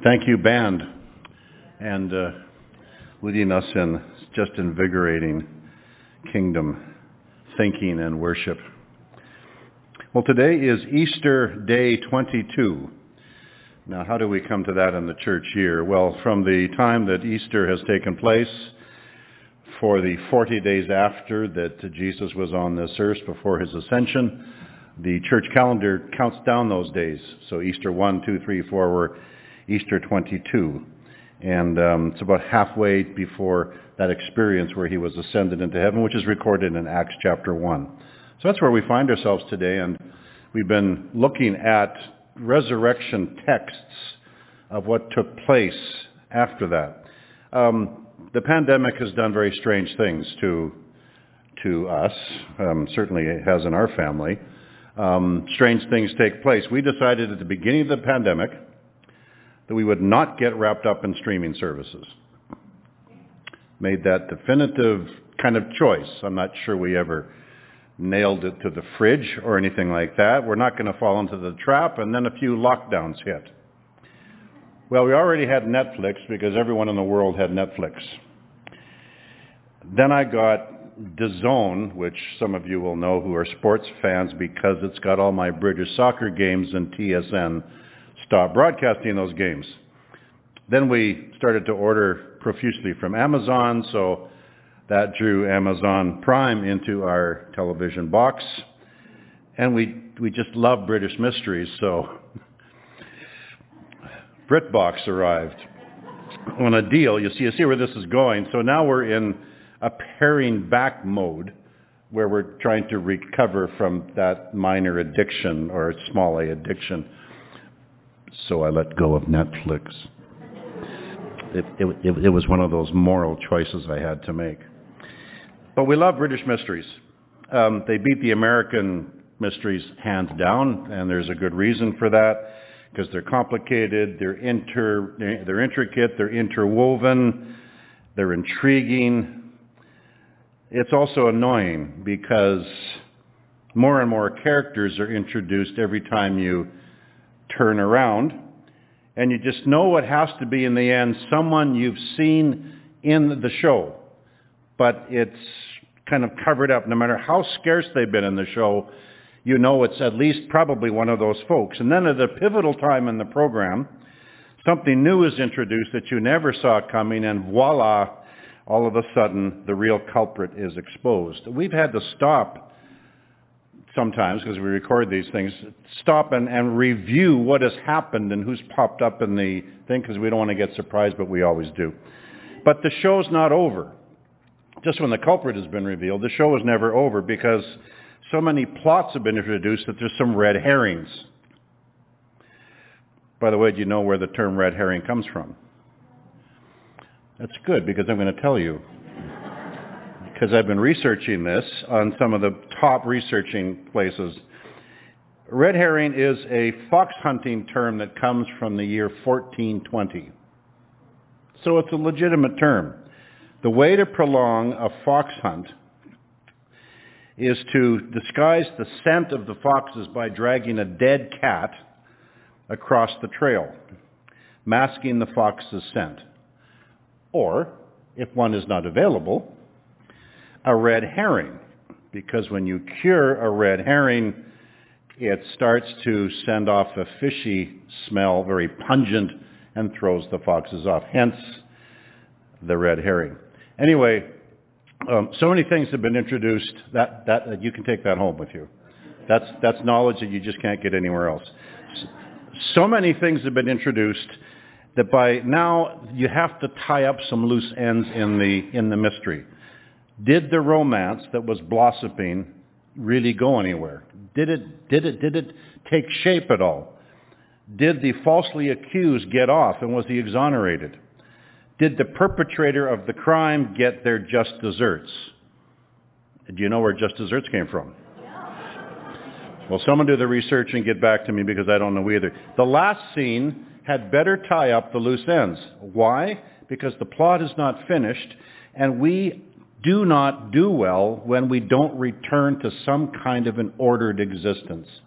Thank you, band, and leading us in just invigorating kingdom thinking and worship. Well, today is Easter Day 22. Now, how do we come to that in the church year? Well, from the time that Easter has taken place, for the 40 days after that Jesus was on this earth before his ascension, the church calendar counts down those days. So Easter 1, 2, 3, 4 were Easter 22. And it's about halfway before that experience where he was ascended into heaven, which is recorded in Acts chapter 1. So that's where we find ourselves today, and we've been looking at resurrection texts of what took place after that. The pandemic has done very strange things to us. Certainly it has in our family. Strange things take place. We decided at the beginning of the pandemic that we would not get wrapped up in streaming services. Made that definitive kind of choice. I'm not sure we ever nailed it to the fridge or anything like that. We're not going to fall into the trap, and then a few lockdowns hit. Well, we already had Netflix because everyone in the world had Netflix. Then I got DAZN, which some of you will know who are sports fans because it's got all my British soccer games, and TSN stopped broadcasting those games. Then we started to order profusely from Amazon, so that drew Amazon Prime into our television box. And we just love British mysteries, so BritBox arrived on a deal. You see where this is going. So now we're in a paring back mode where we're trying to recover from that minor addiction or small a addiction. So I let go of Netflix. It was one of those moral choices I had to make. But we love British mysteries. They beat the American mysteries hands down, and there's a good reason for that, because they're complicated, they're intricate, they're interwoven, they're intriguing. It's also annoying because more and more characters are introduced every time you turn around, and you just know it has to be in the end someone you've seen in the show, but it's kind of covered up. No matter how scarce they've been in the show, you know it's at least probably one of those folks. And then at a pivotal time in the program, something new is introduced that you never saw coming, and voila, all of a sudden the real culprit is exposed. We've had to stop sometimes, because we record these things, stop and review what has happened and who's popped up in the thing, because we don't want to get surprised, but we always do. But the show's not over. Just when the culprit has been revealed, the show is never over, because so many plots have been introduced that there's some red herrings. By the way, do you know where the term red herring comes from? That's good, because I'm going to tell you. Because I've been researching this on some of the top researching places. Red herring is a fox hunting term that comes from the year 1420. So it's a legitimate term. The way to prolong a fox hunt is to disguise the scent of the foxes by dragging a dead cat across the trail, masking the fox's scent. Or, if one is not available, a red herring, because when you cure a red herring, it starts to send off a fishy smell, very pungent, and throws the foxes off. Hence, the red herring. Anyway, so many things have been introduced that you can take that home with you. That's knowledge that you just can't get anywhere else. So many things have been introduced that by now you have to tie up some loose ends in the mystery. Did the romance that was blossoming really go anywhere? Did it take shape at all? Did the falsely accused get off, and was he exonerated? Did the perpetrator of the crime get their just desserts? Do you know where just desserts came from? Well, someone do the research and get back to me, because I don't know either. The last scene had better tie up the loose ends. Why? Because the plot is not finished, and we do not do well when we don't return to some kind of an ordered existence.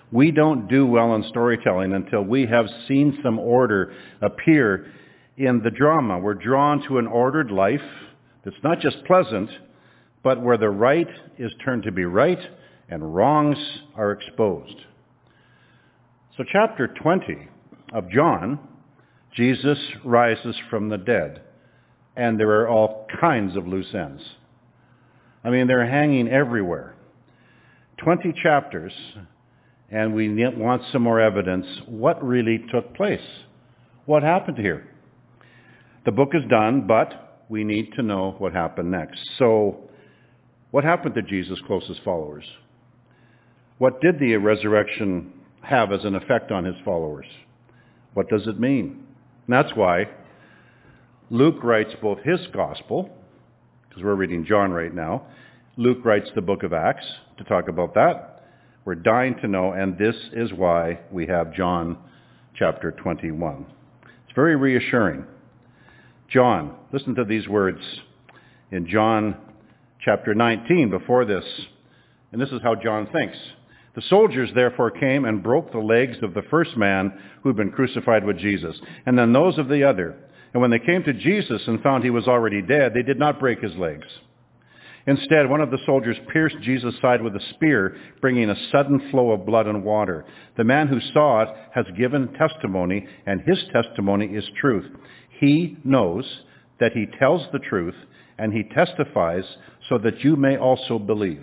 We don't do well in storytelling until we have seen some order appear in the drama. We're drawn to an ordered life that's not just pleasant, but where the right is turned to be right and wrongs are exposed. So chapter 20 of John, Jesus rises from the dead, and there are all kinds of loose ends. I mean, they're hanging everywhere. 20 chapters, and we want some more evidence. What really took place? What happened here? The book is done, but we need to know what happened next. So, what happened to Jesus' closest followers? What did the resurrection have as an effect on his followers? What does it mean? And that's why Luke writes both his gospel, because we're reading John right now. Luke writes the book of Acts to talk about that. We're dying to know, and this is why we have John chapter 21. It's very reassuring. John, listen to these words in John chapter 19 before this. And this is how John thinks. The soldiers therefore came and broke the legs of the first man who had been crucified with Jesus, and then those of the other. And when they came to Jesus and found he was already dead, they did not break his legs. Instead, one of the soldiers pierced Jesus' side with a spear, bringing a sudden flow of blood and water. The man who saw it has given testimony, and his testimony is truth. He knows that he tells the truth, and he testifies so that you may also believe.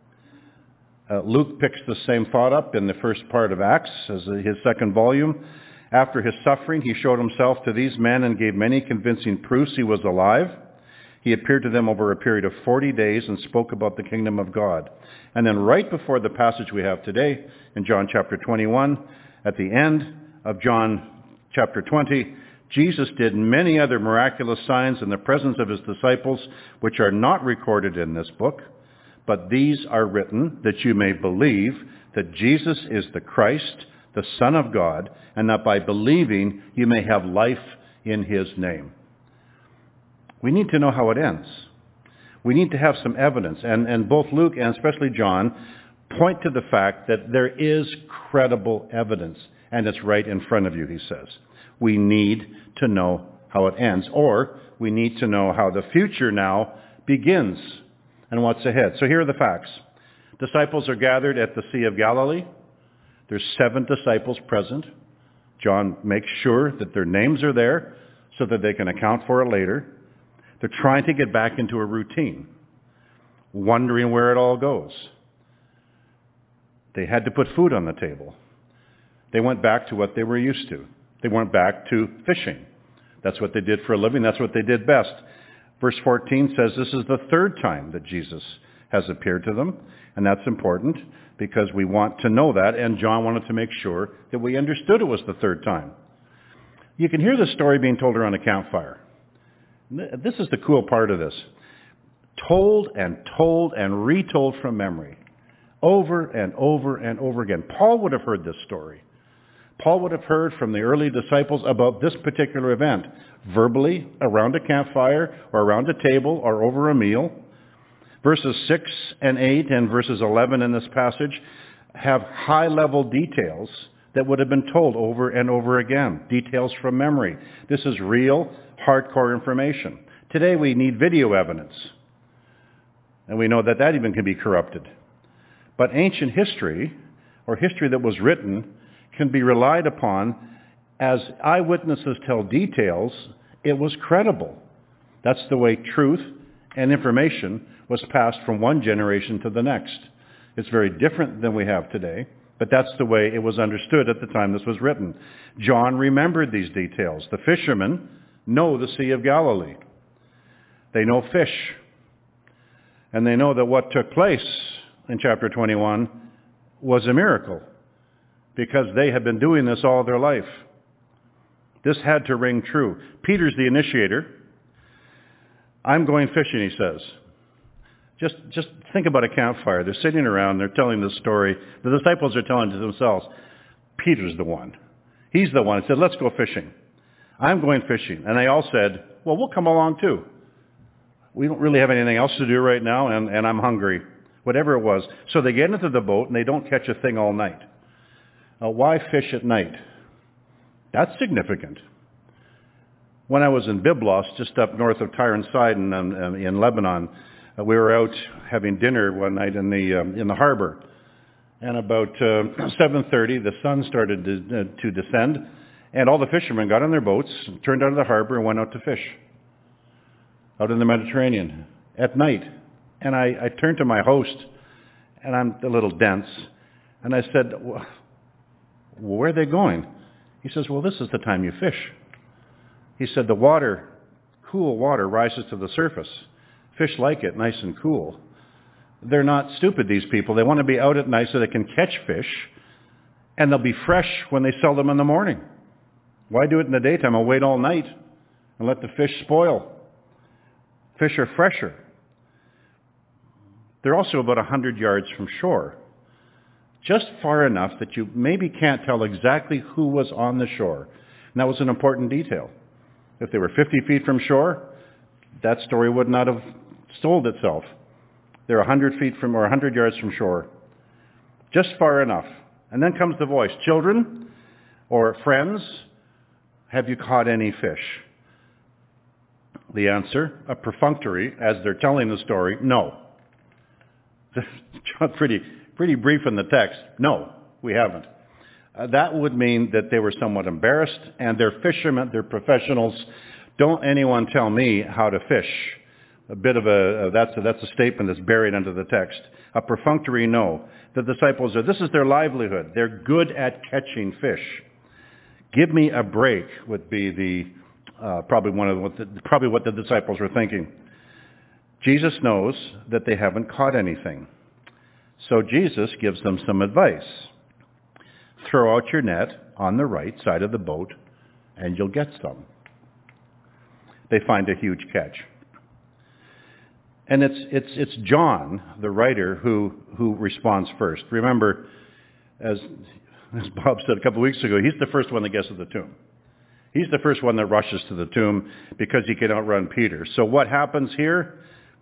Luke picks the same thought up in the first part of Acts as his second volume. After his suffering, he showed himself to these men and gave many convincing proofs he was alive. He appeared to them over a period of 40 days and spoke about the kingdom of God. And then right before the passage we have today, in John chapter 21, at the end of John chapter 20, Jesus did many other miraculous signs in the presence of his disciples, which are not recorded in this book. But these are written that you may believe that Jesus is the Christ, the Son of God, and that by believing you may have life in his name. We need to know how it ends. We need to have some evidence. And both Luke and especially John point to the fact that there is credible evidence. And it's right in front of you, he says. We need to know how it ends. Or we need to know how the future now begins and what's ahead. So here are the facts. Disciples are gathered at the Sea of Galilee. There's 7 disciples present. John makes sure that their names are there so that they can account for it later. They're trying to get back into a routine, wondering where it all goes. They had to put food on the table. They went back to what they were used to. They went back to fishing. That's what they did for a living. That's what they did best. Verse 14 says this is the 3rd time that Jesus has appeared to them. And that's important because we want to know that. And John wanted to make sure that we understood it was the 3rd time. You can hear the story being told around a campfire. This is the cool part of this. Told and retold from memory. Over and over and over again. Paul would have heard this story. Paul would have heard from the early disciples about this particular event, verbally, around a campfire, or around a table, or over a meal. Verses 6 and 8 and verses 11 in this passage have high-level details that would have been told over and over again. Details from memory. This is real, hardcore information. Today we need video evidence. And we know that that even can be corrupted. But ancient history, or history that was written, can be relied upon as eyewitnesses tell details. It was credible. That's the way truth and information was passed from one generation to the next. It's very different than we have today, but that's the way it was understood at the time this was written. John remembered these details. The fishermen know the Sea of Galilee. They know fish. And they know that what took place in chapter 21 was a miracle because they had been doing this all their life. This had to ring true. Peter's the initiator. I'm going fishing, he says. Just think about a campfire. They're sitting around. They're telling this story. The disciples are telling it to themselves. Peter's the one. He's the one. He said, let's go fishing. I'm going fishing. And they all said, well, we'll come along too. We don't really have anything else to do right now, and I'm hungry. Whatever it was. So they get into the boat, and they don't catch a thing all night. Why fish at night? That's significant. When I was in Byblos, just up north of Tyre and Sidon in Lebanon, we were out having dinner one night in the harbor. And about 7:30, the sun started to descend, and all the fishermen got on their boats, turned out of the harbor, and went out to fish out in the Mediterranean at night. And I turned to my host, and I'm a little dense, and I said, where are they going? He says, well, this is the time you fish. He said, the water, cool water, rises to the surface. Fish like it, nice and cool. They're not stupid, these people. They want to be out at night so they can catch fish, and they'll be fresh when they sell them in the morning. Why do it in the daytime? I'll wait all night and let the fish spoil. Fish are fresher. They're also about 100 yards from shore, just far enough that you maybe can't tell exactly who was on the shore. And that was an important detail. If they were 50 feet from shore, that story would not have told itself. They're 100 feet from, or 100 yards from shore, just far enough. And then comes the voice, children or friends, have you caught any fish? The answer, a perfunctory, as they're telling the story, no. Pretty brief in the text. No, we haven't. That would mean that they were somewhat embarrassed, and they're fishermen, they're professionals. Don't anyone tell me how to fish. That's a statement that's buried under the text. A perfunctory no. The disciples this is their livelihood. They're good at catching fish. Give me a break would be probably what the disciples were thinking. Jesus knows that they haven't caught anything. So Jesus gives them some advice. Throw out your net on the right side of the boat and you'll get some. They find a huge catch. And it's John, the writer, who responds first. Remember, as Bob said a couple of weeks ago, he's the first one that gets to the tomb. He's the first one that rushes to the tomb because he can outrun Peter. So what happens here?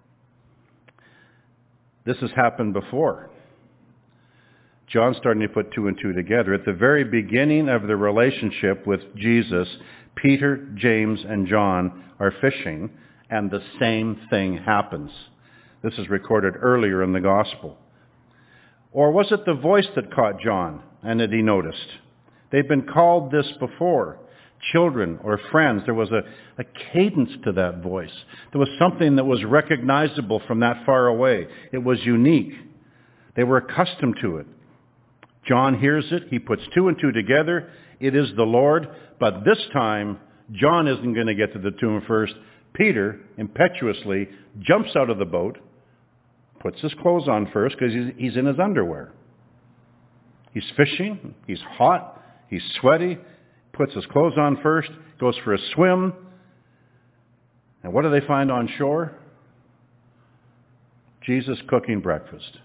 This has happened before. John's starting to put two and two together. At the very beginning of the relationship with Jesus, Peter, James, and John are fishing, and the same thing happens. This is recorded earlier in the gospel. Or was it the voice that caught John and that he noticed? They've been called this before. Children or friends. There was a cadence to that voice. There was something that was recognizable from that far away. It was unique. They were accustomed to it. John hears it. He puts two and two together. It is the Lord. But this time, John isn't going to get to the tomb first. Peter impetuously jumps out of the boat, puts his clothes on first because he's in his underwear. He's fishing. He's hot. He's sweaty. Puts his clothes on first, goes for a swim. And what do they find on shore? Jesus cooking breakfast.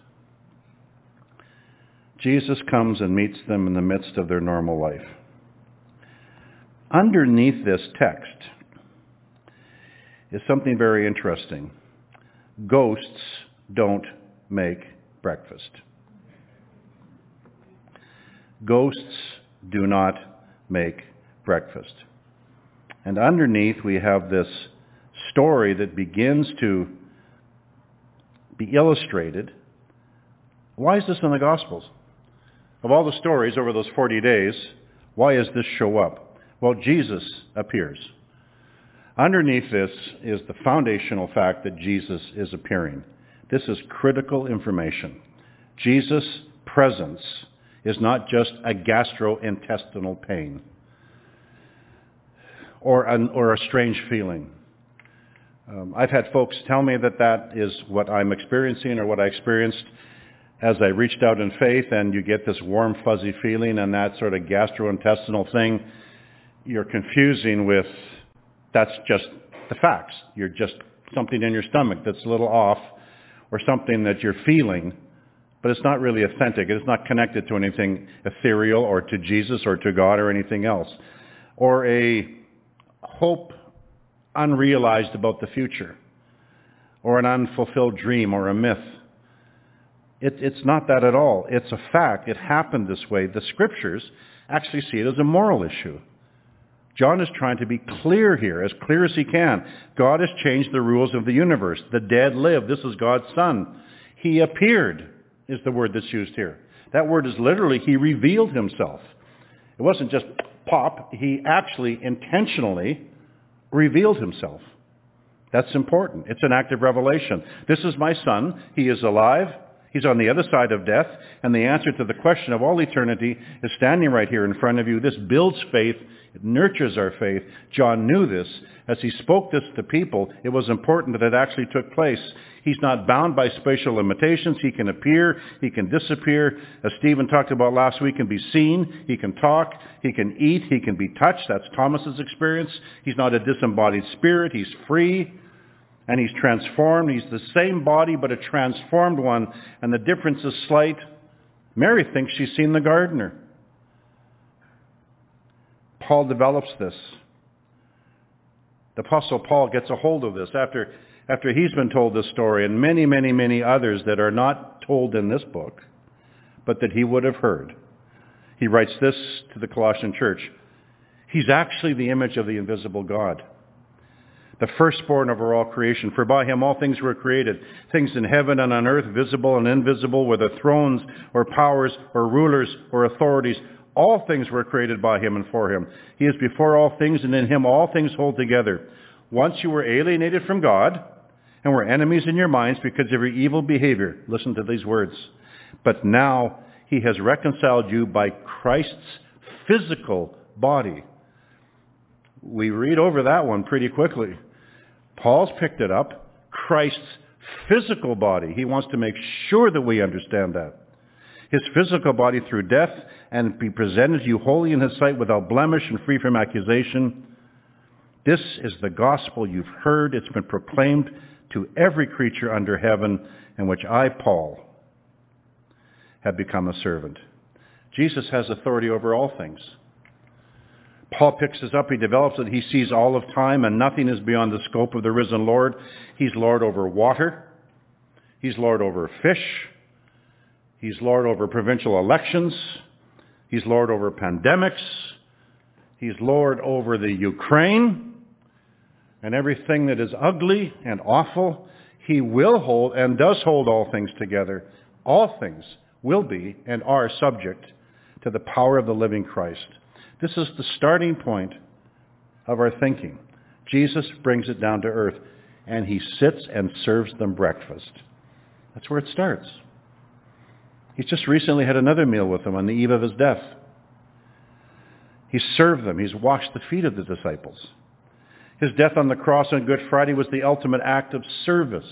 Jesus comes and meets them in the midst of their normal life. Underneath this text is something very interesting. Ghosts don't make breakfast. Ghosts do not make breakfast. And underneath we have this story that begins to be illustrated. Why is this in the Gospels? Of all the stories over those 40 days, why does this show up? Well, Jesus appears. Underneath this is the foundational fact that Jesus is appearing. This is critical information. Jesus' presence is not just a gastrointestinal pain or a strange feeling. I've had folks tell me that is what I'm experiencing or what I experienced as I reached out in faith, and you get this warm, fuzzy feeling and that sort of gastrointestinal thing. You're confusing with that's just the facts. You're just something in your stomach that's a little off or something that you're feeling, but it's not really authentic. It's not connected to anything ethereal or to Jesus or to God or anything else. Or a hope unrealized about the future, or an unfulfilled dream or a myth. It's not that at all. It's a fact. It happened this way. The Scriptures actually see it as a moral issue. John is trying to be clear here, as clear as he can. God has changed the rules of the universe. The dead live. This is God's Son. He appeared, is the word that's used here. That word is literally, he revealed himself. It wasn't just pop. He actually intentionally revealed himself. That's important. It's an act of revelation. This is my Son. He is alive. He's on the other side of death. And the answer to the question of all eternity is standing right here in front of you. This builds faith. It nurtures our faith. John knew this. As he spoke this to people, it was important that it actually took place. He's not bound by spatial limitations. He can appear. He can disappear. As Stephen talked about last week, he can be seen. He can talk. He can eat. He can be touched. That's Thomas's experience. He's not a disembodied spirit. He's free. And he's transformed. He's the same body, but a transformed one. And the difference is slight. Mary thinks she's seen the gardener. Paul develops this. The Apostle Paul gets a hold of this after he's been told this story, and many, many, many others that are not told in this book, but that he would have heard. He writes this to the Colossian church. He's actually the image of the invisible God, the firstborn over all creation. For by him all things were created, things in heaven and on earth, visible and invisible, whether thrones or powers or rulers or authorities. All things were created by him and for him. He is before all things, and in him all things hold together. Once you were alienated from God and were enemies in your minds because of your evil behavior. Listen to these words. But now he has reconciled you by Christ's physical body. We read over that one pretty quickly. Paul's picked it up. Christ's physical body. He wants to make sure that we understand that. His physical body through death, and be presented to you holy in his sight without blemish and free from accusation. This is the gospel you've heard. It's been proclaimed to every creature under heaven, in which I, Paul, have become a servant. Jesus has authority over all things. Paul picks this up. He develops it. He sees all of time, and nothing is beyond the scope of the risen Lord. He's Lord over water. He's Lord over fish. He's Lord over provincial elections. He's Lord over pandemics. He's Lord over the Ukraine and everything that is ugly and awful. He will hold and does hold all things together. All things will be and are subject to the power of the living Christ. This is the starting point of our thinking. Jesus brings it down to earth, and he sits and serves them breakfast. That's where it starts. He's just recently had another meal with them on the eve of his death. He served them. He's washed the feet of the disciples. His death on the cross on Good Friday was the ultimate act of service.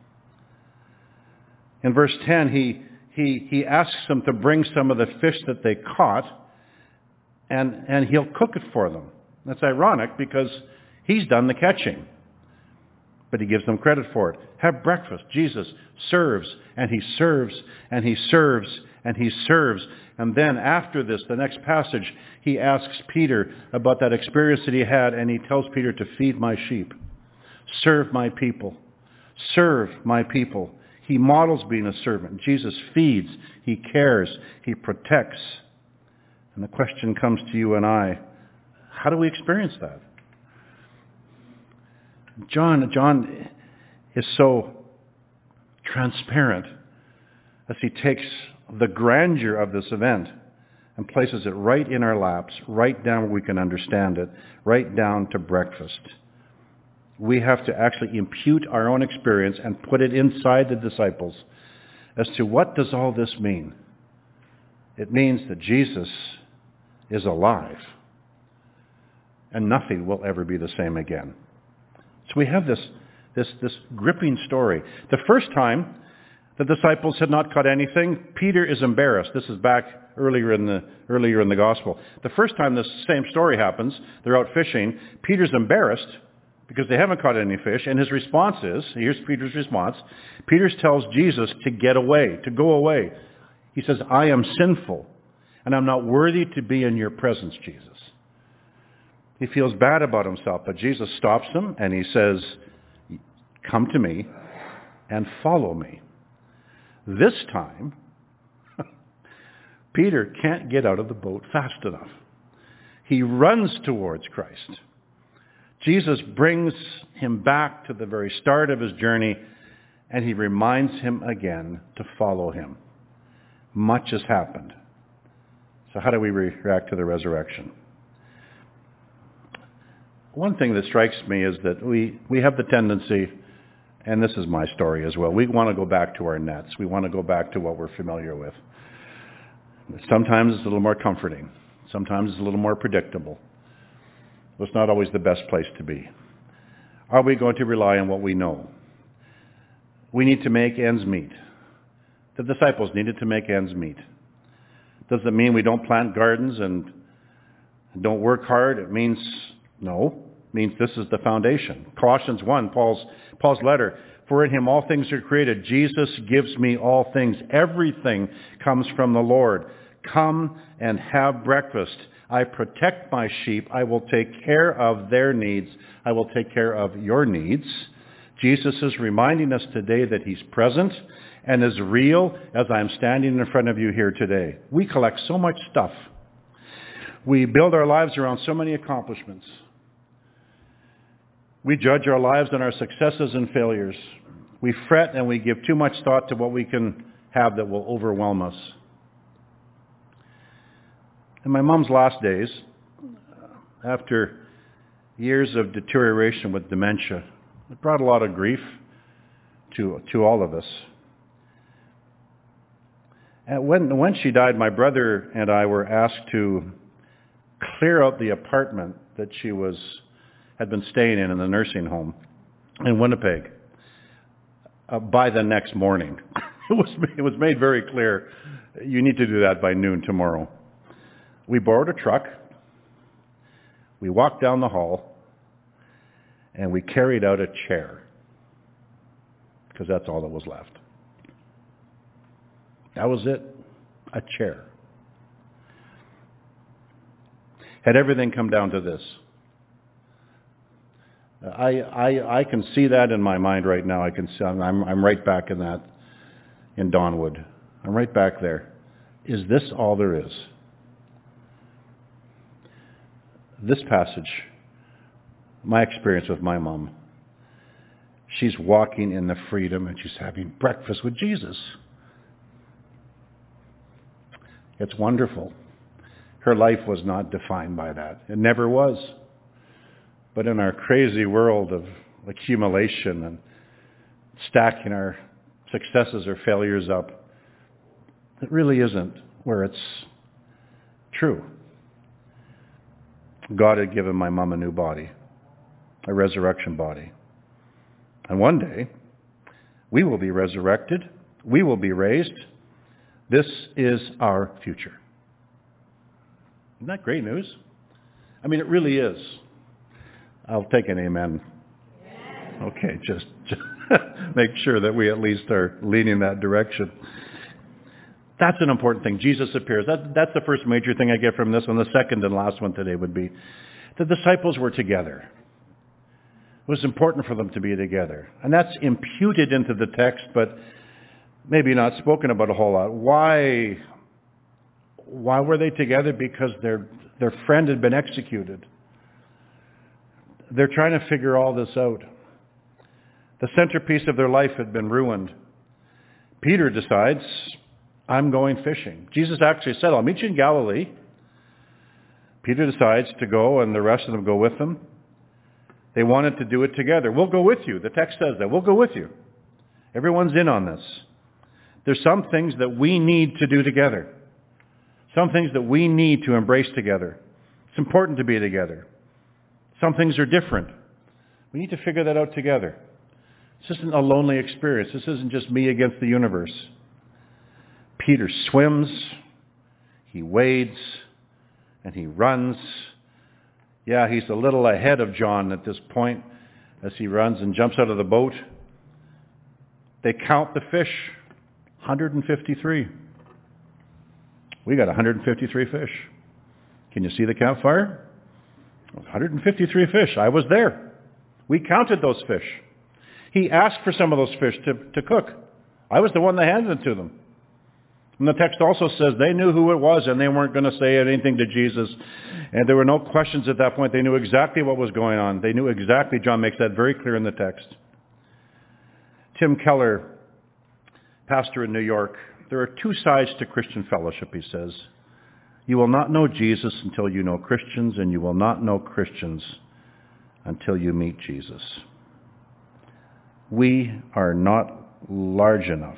In verse 10, he asks them to bring some of the fish that they caught, and he'll cook it for them. That's ironic because he's done the catching. But he gives them credit for it. Have breakfast. Jesus serves, and he serves, and he serves, and he serves. And then after this, the next passage, he asks Peter about that experience that he had, and he tells Peter to feed my sheep. Serve my people. Serve my people. He models being a servant. Jesus feeds. He cares. He protects. And the question comes to you and I, how do we experience that? John is so transparent as he takes the grandeur of this event and places it right in our laps, right down where we can understand it, right down to breakfast. We have to actually impute our own experience and put it inside the disciples as to what does all this mean. It means that Jesus is alive and nothing will ever be the same again. So we have this gripping story. The first time the disciples had not caught anything, Peter is embarrassed. This is back earlier in the gospel. The first time this same story happens, they're out fishing. Peter's embarrassed because they haven't caught any fish, and his response is, here's Peter's response. Peter tells Jesus to get away, to go away. He says, I am sinful, and I'm not worthy to be in your presence, Jesus. He feels bad about himself, but Jesus stops him and he says, come to me and follow me. This time, Peter can't get out of the boat fast enough. He runs towards Christ. Jesus brings him back to the very start of his journey, and he reminds him again to follow him. Much has happened. So how do we react to the resurrection? One thing that strikes me is that we have the tendency, and this is my story as well, we want to go back to our nets. We want to go back to what we're familiar with. Sometimes it's a little more comforting. Sometimes it's a little more predictable. It's not always the best place to be. Are we going to rely on what we know? We need to make ends meet. The disciples needed to make ends meet. Does it mean we don't plant gardens and don't work hard? It means no. It means this is the foundation. Colossians 1, Paul's letter. For in him all things are created. Jesus gives me all things. Everything comes from the Lord. Come and have breakfast. I protect my sheep. I will take care of their needs. I will take care of your needs. Jesus is reminding us today that he's present and as real as I'm standing in front of you here today. We collect so much stuff. We build our lives around so many accomplishments. We judge our lives on our successes and failures. We fret and we give too much thought to what we can have that will overwhelm us. In my mom's last days, after years of deterioration with dementia, it brought a lot of grief to all of us. And when she died, my brother and I were asked to clear out the apartment that she had been staying in the nursing home in Winnipeg by the next morning. It was made very clear, you need to do that by noon tomorrow. We borrowed a truck, we walked down the hall, and we carried out a chair, because that's all that was left. That was it, a chair. Had everything come down to this? I can see that in my mind right now. I can see I'm right back in that, in Donwood. I'm right back there. Is this all there is? This passage, my experience with my mom, she's walking in the freedom and she's having breakfast with Jesus. It's wonderful. Her life was not defined by that. It never was. But in our crazy world of accumulation and stacking our successes or failures up, it really isn't where it's true. God had given my mom a new body, a resurrection body. And one day, we will be resurrected. We will be raised. This is our future. Isn't that great news? I mean, it really is. I'll take an amen. Okay, just make sure that we at least are leaning that direction. That's an important thing. Jesus appears. That's the first major thing I get from this one. The second and last one today would be the disciples were together. It was important for them to be together. And that's imputed into the text, but maybe not spoken about a whole lot. Why were they together? Because their friend had been executed. They're trying to figure all this out. The centerpiece of their life had been ruined. Peter decides, I'm going fishing. Jesus actually said, I'll meet you in Galilee. Peter decides to go, and the rest of them go with him. They wanted to do it together. We'll go with you. The text says that. We'll go with you. Everyone's in on this. There's some things that we need to do together. Some things that we need to embrace together. It's important to be together. Some things are different. We need to figure that out together. This isn't a lonely experience. This isn't just me against the universe. Peter swims, he wades, and he runs. Yeah, he's a little ahead of John at this point as he runs and jumps out of the boat. They count the fish, 153. We got 153 fish. Can you see the campfire? 153 fish. I was there. We counted those fish. He asked for some of those fish to cook I was the one that handed it to them. And the text also says they knew who it was and they weren't going to say anything to Jesus. And there were no questions at that point. They knew exactly what was going on. They knew exactly. John makes that very clear in the text. Tim Keller, pastor in New York, there are two sides to Christian fellowship, he says. You will not know Jesus until you know Christians, and you will not know Christians until you meet Jesus. We are not large enough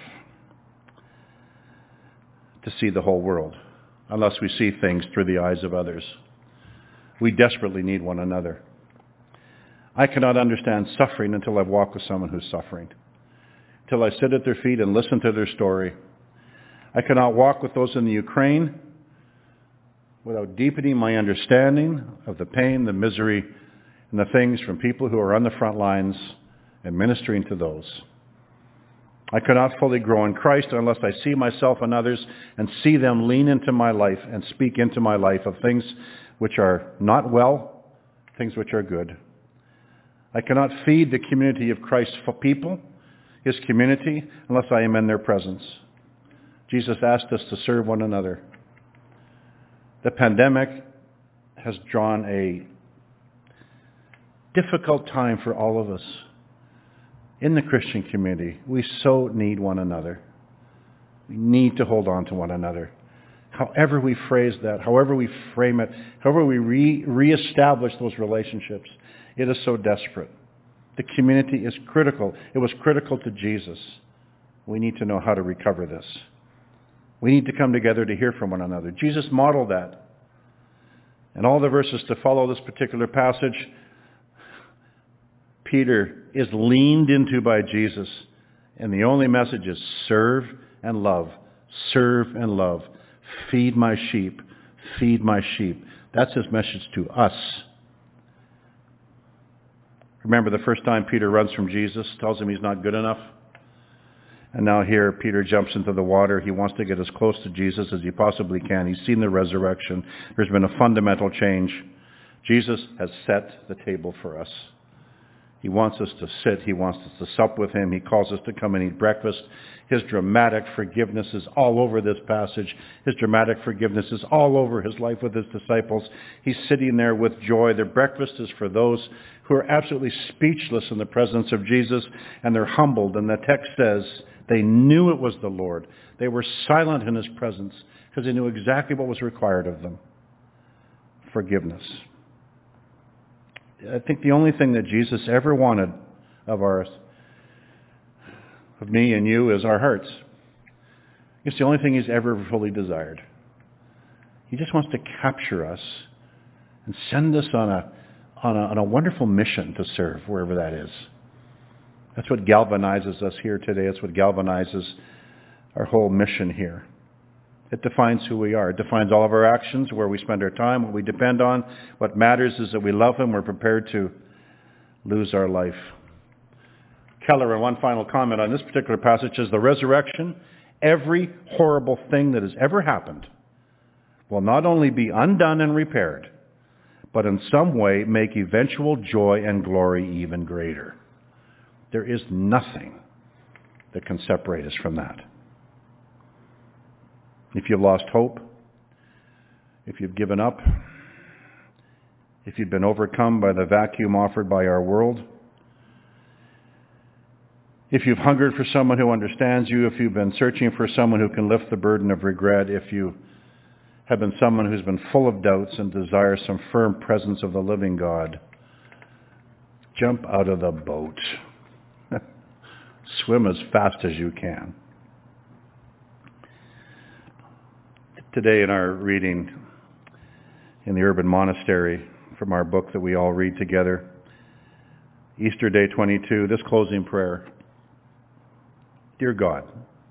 to see the whole world unless we see things through the eyes of others. We desperately need one another. I cannot understand suffering until I've walked with someone who's suffering, till I sit at their feet and listen to their story. I cannot walk with those in the Ukraine without deepening my understanding of the pain, the misery, and the things from people who are on the front lines and ministering to those. I cannot fully grow in Christ unless I see myself and others and see them lean into my life and speak into my life of things which are not well, things which are good. I cannot feed the community of Christ's people, his community, unless I am in their presence. Jesus asked us to serve one another. The pandemic has drawn a difficult time for all of us. In the Christian community, we so need one another. We need to hold on to one another. However we phrase that, however we frame it, however we reestablish those relationships, it is so desperate. The community is critical. It was critical to Jesus. We need to know how to recover this. We need to come together to hear from one another. Jesus modeled that. And all the verses to follow this particular passage, Peter is leaned into by Jesus. And the only message is serve and love. Serve and love. Feed my sheep. Feed my sheep. That's his message to us. Remember the first time Peter runs from Jesus, tells him he's not good enough? And now here Peter jumps into the water. He wants to get as close to Jesus as he possibly can. He's seen the resurrection. There's been a fundamental change. Jesus has set the table for us. He wants us to sit. He wants us to sup with him. He calls us to come and eat breakfast. His dramatic forgiveness is all over this passage. His dramatic forgiveness is all over his life with his disciples. He's sitting there with joy. The breakfast is for those who are absolutely speechless in the presence of Jesus, and they're humbled. And the text says they knew it was the Lord. They were silent in his presence because they knew exactly what was required of them. Forgiveness. I think the only thing that Jesus ever wanted of me and you is our hearts. It's the only thing he's ever fully desired. He just wants to capture us and send us on a wonderful mission to serve wherever that is. That's what galvanizes us here today. It's what galvanizes our whole mission here. It defines who we are. It defines all of our actions, where we spend our time, what we depend on. What matters is that we love him. We're prepared to lose our life. Keller, in one final comment on this particular passage, says the resurrection, every horrible thing that has ever happened, will not only be undone and repaired, but in some way make eventual joy and glory even greater. There is nothing that can separate us from that. If you've lost hope, if you've given up, if you've been overcome by the vacuum offered by our world, if you've hungered for someone who understands you, if you've been searching for someone who can lift the burden of regret, if you have been someone who's been full of doubts and desires some firm presence of the living God, jump out of the boat. Swim as fast as you can. Today in our reading in the Urban Monastery from our book that we all read together, Easter Day 22, this closing prayer. Dear God,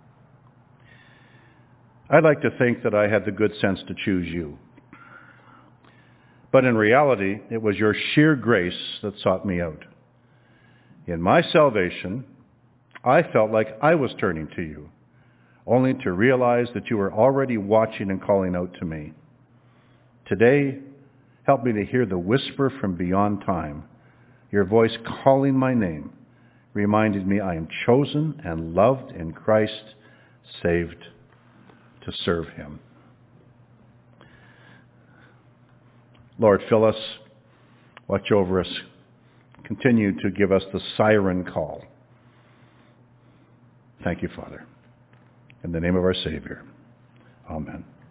I'd like to think that I had the good sense to choose you. But in reality, it was your sheer grace that sought me out. In my salvation, I felt like I was turning to you, only to realize that you were already watching and calling out to me. Today, help me to hear the whisper from beyond time, your voice calling my name, reminded me I am chosen and loved in Christ, saved to serve him. Lord, fill us, watch over us, continue to give us the siren call. Thank you, Father. In the name of our Savior, amen.